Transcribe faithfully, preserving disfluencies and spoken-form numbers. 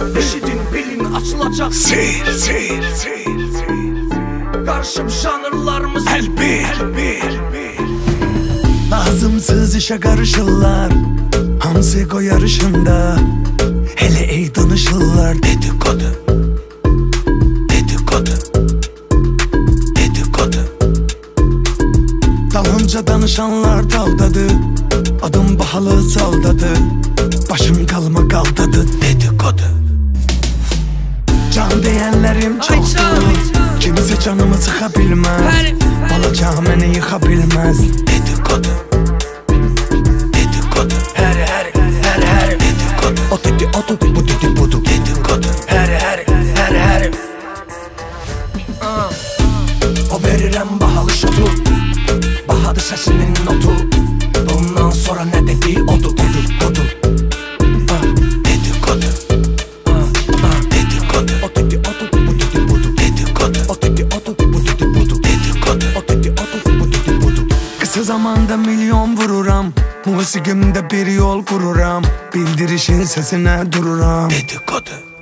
Eşidin bilin açılacak. Seyir, seyir, seyir, seyir. Karşım janrlarımız Elbi, elbi, elbi. Lazımsız işe karışırlar Hamsi go yarışında. Hele iyi danışırlar. Dedikodu, dedikodu, dedikodu. Dalınca danışanlar daldadı. Adım bahalı saldadı. Başım kalma kaldadı. Dedikodu. Can diyenlerim çoktu. Kimse canımı sıkabilmez. Balacağım beni yıkabilmez. Dedikodu, dedikodu. her her her her Dedikodu, O dedi odu, bu dedi budu. dedikodu. her her her her O verirem bahalı şotu. Bahadı sesinin notu. Bundan sonra ne dedi odu odu odu. Dedikodu, dedikodu. O dedi odu, bu dedi budu. Dedikodu, O dedi odu, bu dedi budu. dedikodu. O dedi odu, bu dedi budu. Kısa zamanda milyon vururam. Musikimde bir yol kururam. Bildirişin sesine dururam. Dedikodu.